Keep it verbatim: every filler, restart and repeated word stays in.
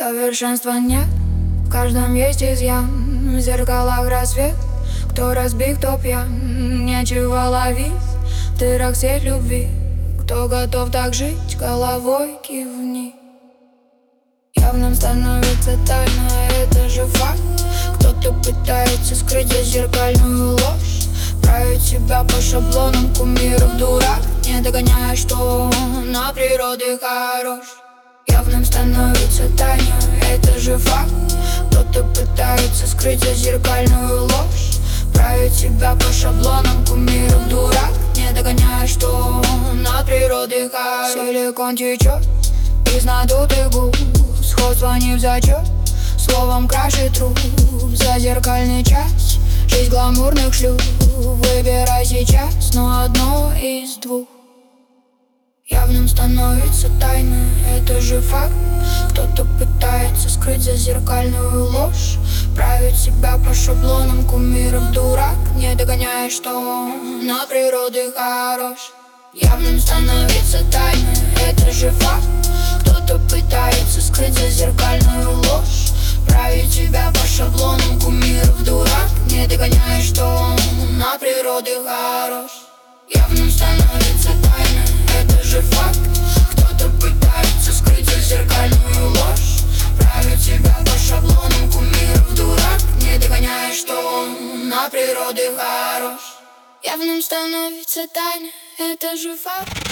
Совершенства нет, в каждом есть изъян. В зеркалах рассвет, кто разбит, кто пьян. Нечего ловить в дырах сеть любви. Кто готов так жить, головой кивни. Явным становится тайна, это же факт. Кто-то пытается скрыть за зеркальную ложь, править себя по шаблонам кумиров, дурак, не догоняя, что он на природе хорош. Явным становится тайна, это же факт. Кто-то пытается скрыть за зеркальную ложь, править себя по шаблонам кумиров, дурак, не догоняя, что он на природе хорош. Силикон течет из надутых губ, сходство не в зачет, словом краше труп. За зеркальный час, жизнь гламурных шлюх. Выбирай сейчас, но одно из двух. Явным становится тайна, это же факт. Кто-то пытается скрыть за зеркальную ложь, править себя по шаблонам кумиров, дурак, не догоняя, что он на природе хорош. Явным становится тайна, это же факт. Кто-то пытается скрыть за зеркальную ложь, править себя по шаблонам кумиров, дурак, не догоняя, что он на природе хорош. Явным становится тайна, это же факт. Кто-то пытается скрыть за зеркальную ложь, править себя по шаблонам кумиров, дурак, не догоняя, что он на природе хорош. Явным становится тайна, это же факт.